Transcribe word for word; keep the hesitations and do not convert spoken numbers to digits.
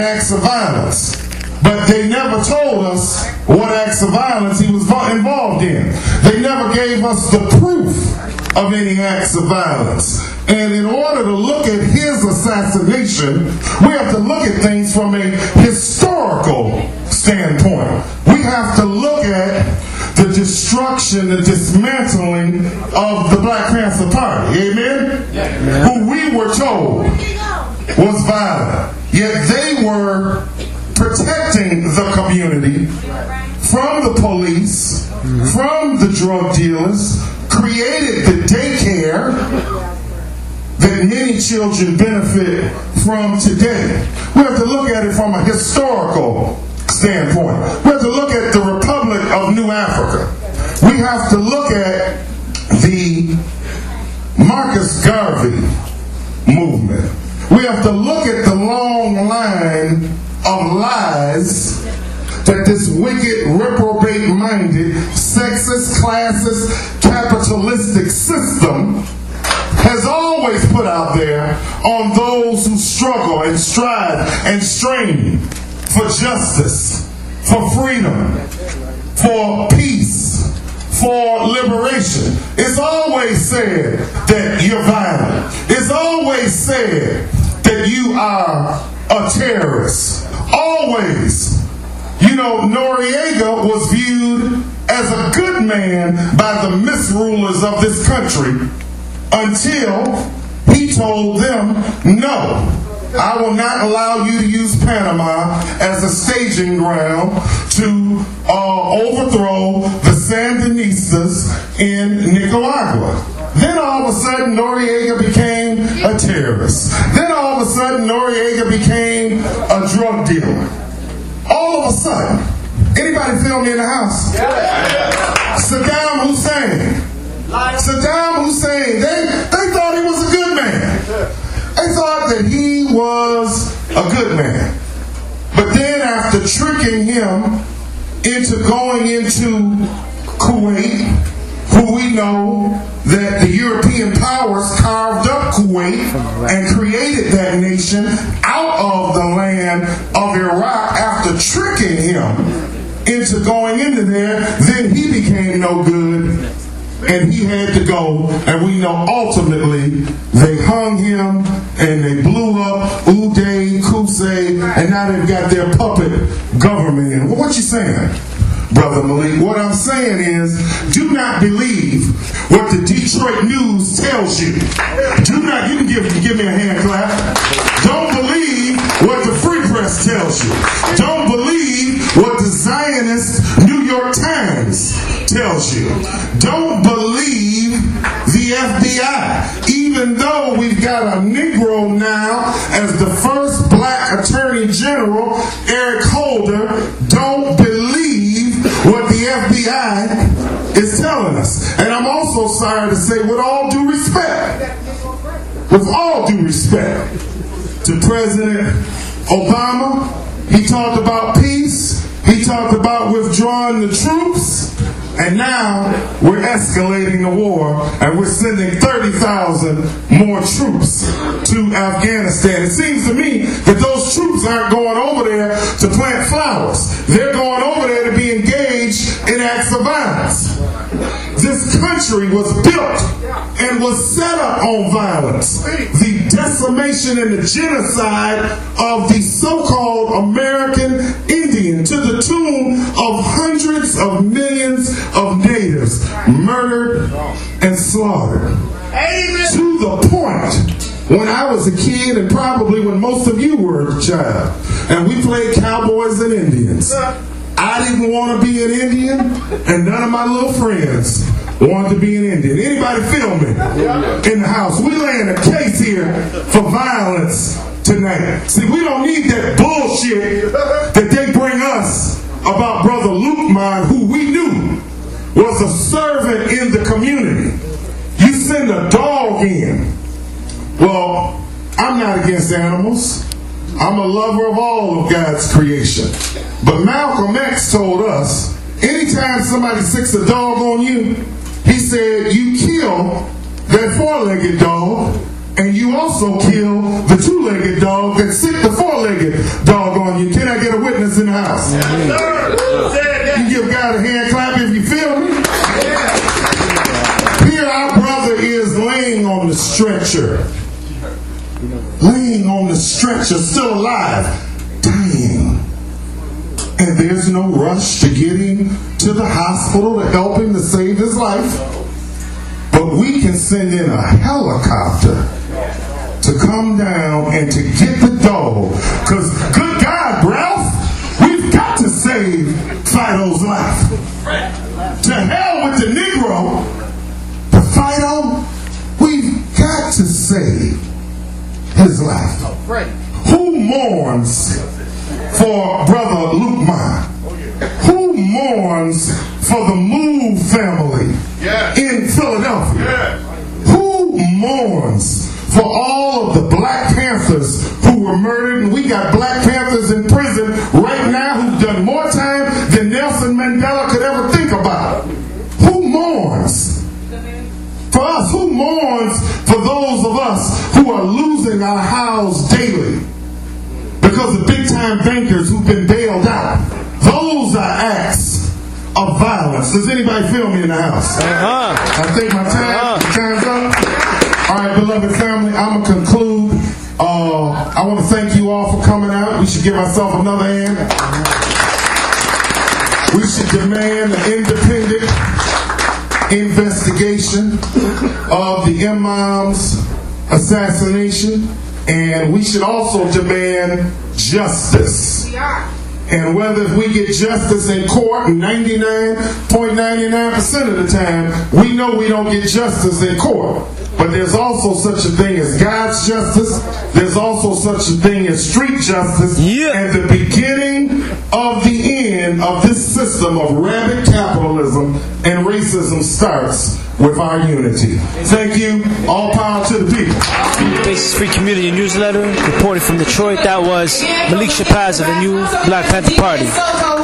acts of violence. But they never told us what acts of violence he was involved in. They never gave us the proof of any acts of violence. And in order to look at his assassination, we have to look at things from a historical standpoint. We have to look at the destruction, the dismantling of the Black Panther Party. Amen? Yeah. Who we were told was violent. Yet they were protecting the community from the police, from the drug dealers, created the daycare that many children benefit from today. We have to look at it from a historical standpoint. We have to look at the Republic of New Africa. We have to look at the Marcus Garvey movement. We have to look at the long line of lies that this wicked, reprobate-minded, sexist, classist, capitalistic system has always put out there on those who struggle and strive and strain for justice, for freedom, for peace, for liberation. It's always said that you're violent. It's always said that you are a terrorist. Always. You know, Noriega was viewed as a good man by the misrulers of this country until he told them, no, I will not allow you to use Panama as a staging ground to uh, overthrow the Sandinistas in Nicaragua. Then all of a sudden Noriega became a terrorist. Then all of a sudden Noriega became a drug dealer. All of a sudden. Anybody feel me in the house? Yeah. Saddam Hussein. Saddam Hussein, they, they thought he was a good man. They thought that he was a good man. But then after tricking him into going into Kuwait, who we know that the European powers carved up Kuwait and created that nation out of the land of Iraq after tricking him into going into there, then he became no good. And he had to go, and we know ultimately they hung him and they blew up Uday, Qusay, and now they've got their puppet government in. Well, what you saying, Brother Malik? What I'm saying is, do not believe what the Detroit News tells you. Do not, you can give, give me a hand clap. Don't believe what the Free Press tells you. Don't believe what the Zionist New York Times tells you. Don't believe the F B I. Even though we've got a Negro now as the first black attorney general, Eric Holder, don't believe what the F B I is telling us. And I'm also sorry to say, with all due respect, with all due respect to President Obama, he talked about peace, he talked about withdrawing the troops, and now we're escalating the war and we're sending thirty thousand more troops to Afghanistan. It seems to me that those troops aren't going over there to plant flowers. They're going over there to be engaged in acts of violence. This country was built and was set up on violence. The decimation and the genocide of the so-called American Indian, to the tune of hundreds of millions of natives murdered and slaughtered. Amen. To the point when I was a kid, and probably when most of you were a child, and we played cowboys and Indians. I didn't want to be an Indian, and none of my little friends wanted to be an Indian. Anybody feel me in the house? We laying a case here for violence tonight. See, we don't need that bullshit that they bring us about Brother Lukman, who we knew was a servant in the community. You send a dog in. Well, I'm not against animals. I'm a lover of all of God's creation. But Malcolm X told us, anytime somebody sicks a dog on you, he said, you kill that four-legged dog and you also kill the two-legged dog that sick the four-legged dog on you. Can I get a witness in the house? You give God a hand clap if you feel me. Here our brother is laying on the stretcher. Laying on the stretcher, still alive, dying. And there's no rush to get him to the hospital to help him to save his life. But we can send in a helicopter to come down and to get the dog. Because, good God, Ralph, we've got to save Fido's life. To hell with the Negro. But Fido, we've got to save his life. Who mourns for Brother Luke Mine? Who mourns for the Move family in Philadelphia? Who mourns for all of the Black Panthers who were murdered? And we got Black Panthers in prison right now who've done more time than Nelson Mandela could ever think about. Who mourns for us? Who mourns for those of us who are losing our house daily because of big-time bankers who've been bailed out? Those are acts of violence. Does anybody feel me in the house? Uh-huh. I think my time, uh-huh. time's up. All right, beloved family, I'm going to conclude. Uh, I want to thank you all for coming out. We should give ourselves another hand. We should demand an independent investigation of the Imam's assassination, and we should also demand justice. And whether we get justice in court ninety-nine point nine nine percent of the time, we know we don't get justice in court. But there's also such a thing as God's justice. There's also such a thing as street justice. Yeah. And the beginning of the end of this system of rabid capitalism and racism starts with our unity. Thank you. All power to the people. Basis Free Community Newsletter, reporting from Detroit. That was Malik Shabazz of the new Black Panther Party.